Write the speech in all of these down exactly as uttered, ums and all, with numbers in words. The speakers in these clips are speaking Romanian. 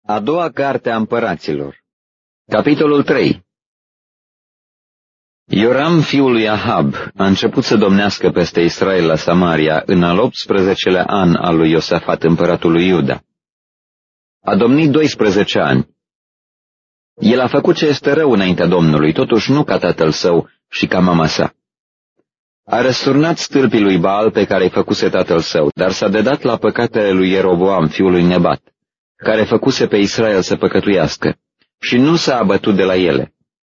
A doua carte a împăraților. Capitolul trei. Ioram, fiul lui Ahab, a început să domnească peste Israel la Samaria în al optsprezecelea an al lui Iosafat, împăratul lui Iuda. A domnit doisprezece ani. El a făcut ce este rău înaintea Domnului, totuși nu ca tatăl său și ca mama sa. A răsturnat stâlpii lui Baal pe care îi făcuse tatăl său, dar s-a dedat la păcatele lui Ieroboam, fiul lui Nebat, care făcuse pe Israel să păcătuiască, și nu s-a abătut de la ele.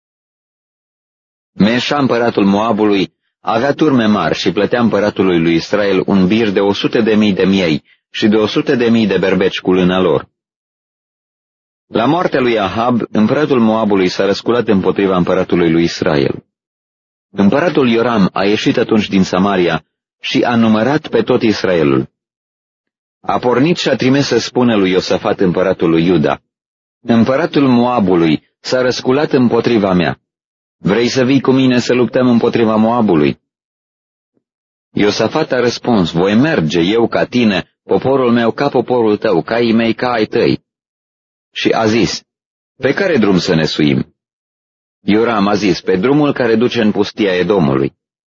Meșa, împăratul Moabului, avea turme mari și plătea împăratului lui Israel un bir de o sută de mii de miei și de o sută de mii de berbeci cu lâna lor. La moartea lui Ahab, împăratul Moabului s-a răsculat împotriva împăratului lui Israel. Împăratul Ioram a ieșit atunci din Samaria și a numărat pe tot Israelul. A pornit și a trimis să spună lui Iosafat, împăratul lui Iuda: Împăratul Moabului s-a răsculat împotriva mea. Vrei să vii cu mine să luptăm împotriva Moabului? Iosafat a răspuns: Voi merge eu ca tine, poporul meu ca poporul tău, caii mei ca ai tăi. Și a zis: Pe care drum să ne suim? Ioram a zis: Pe drumul care duce în pustia Edomului.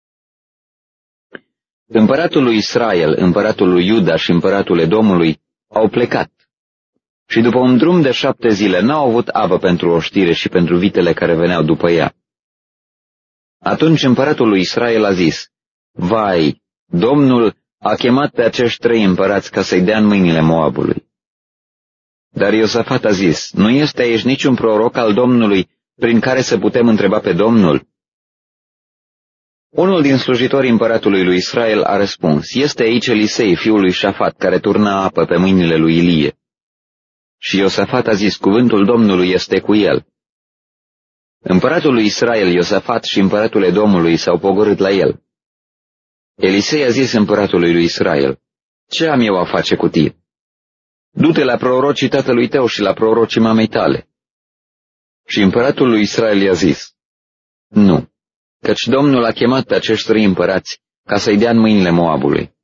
Împăratul lui Israel, împăratul lui Iuda și împăratul Edomului au plecat. Și după un drum de șapte zile n-au avut apă pentru oștire și pentru vitele care veneau după ea. Atunci împăratul lui Israel a zis: Vai, Domnul a chemat pe acești trei împărați ca să-i dea în mâinile Moabului. Dar Iosafat a zis: Nu este aici niciun proroc al Domnului prin care să putem întreba pe Domnul? Unul din slujitorii împăratului lui Israel a răspuns: Este aici Elisei, fiul lui Șafat, care turna apă pe mâinile lui Ilie. Și Iosafat a zis: Cuvântul Domnului este cu el. Împăratul lui Israel, Iosafat, și împăratul Edomului s-au pogorât la el. Elisei a zis împăratului lui Israel: Ce am eu a face cu tine? Du-te la prorocii tatălui tău și la prorocii mamei tale. Și împăratul lui Israel i-a zis: Nu, căci Domnul a chemat pe acești trei împărați ca să-i dea în mâinile Moabului.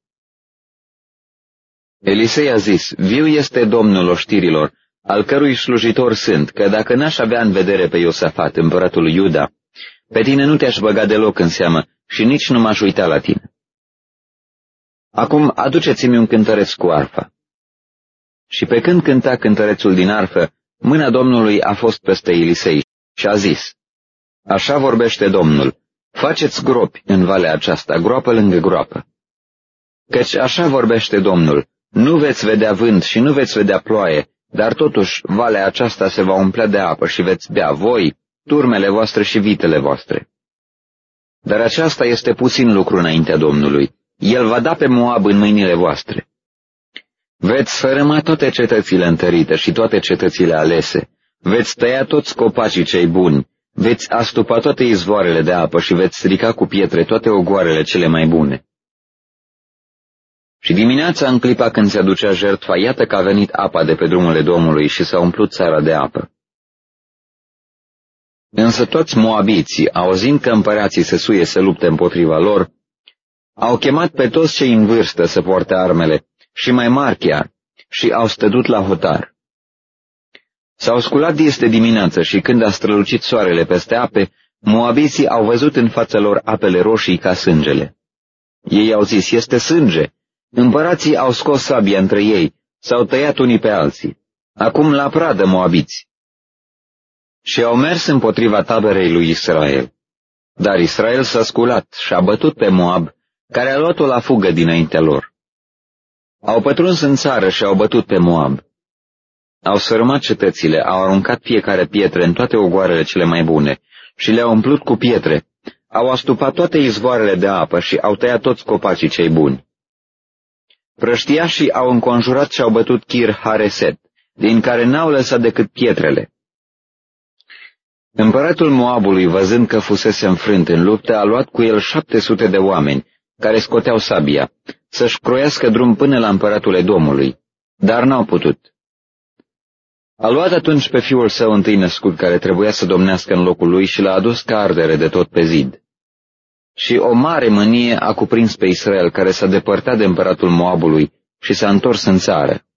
Elisei a zis: Viu este Domnul oștirilor, al cărui slujitor sunt, că dacă n-aș avea în vedere pe Iosafat, împăratul lui Iuda, pe tine nu te-aș băga deloc în seamă și nici nu m-aș uita la tine. Acum aduceți-mi un cântăreț cu arfa. Și pe când cânta cântărețul din arfă, mâna Domnului a fost peste Elisei și a zis: Așa vorbește Domnul, faceți gropi în valea aceasta, groapă lângă groapă. Căci așa vorbește Domnul, nu veți vedea vânt și nu veți vedea ploaie, dar totuși valea aceasta se va umplea de apă și veți bea voi, turmele voastre și vitele voastre. Dar aceasta este puțin lucru înaintea Domnului, El va da pe Moab în mâinile voastre. Veți sfărâma toate cetățile întărite și toate cetățile alese, veți tăia toți copacii cei buni, veți astupa toate izvoarele de apă și veți strica cu pietre toate ogoarele cele mai bune. Și dimineața, în clipa când se aducea jertfa, iată că a venit apa de pe drumul Domnului și s-a umplut țara de apă. Însă toți moabiții, auzind că împărații se suie să lupte împotriva lor, au chemat pe toți cei în vârstă să poarte armele, și mai mari chiar, și au stătut la hotar. S-au sculat este dimineață și când a strălucit soarele peste ape, moabiții au văzut în fața lor apele roșii ca sângele. Ei au zis: Este sânge! Împărații au scos sabia între ei, s-au tăiat unii pe alții. Acum la pradă, moabiți! Și au mers împotriva taberei lui Israel. Dar Israel s-a sculat și a bătut pe Moab, care a luat-o la fugă dinaintea lor. Au pătruns în țară și au bătut pe Moab. Au sfărâmat cetățile, au aruncat fiecare pietre în toate ogoarele cele mai bune și le-au umplut cu pietre, au astupat toate izvoarele de apă și au tăiat toți copacii cei buni. Prăștiașii au înconjurat și au bătut Kir Hareset, din care n-au lăsat decât pietrele. Împăratul Moabului, văzând că fusese înfrânt în luptă, a luat cu el șapte sute de oameni, care scoteau sabia, să-și croiască drum până la împăratul Edomului, dar n-au putut. A luat atunci pe fiul său întâi născut, care trebuia să domnească în locul lui, și l-a adus ca ardere de tot pe zid. Și o mare mânie a cuprins pe Israel, care s-a depărtat de împăratul Moabului și s-a întors în țară.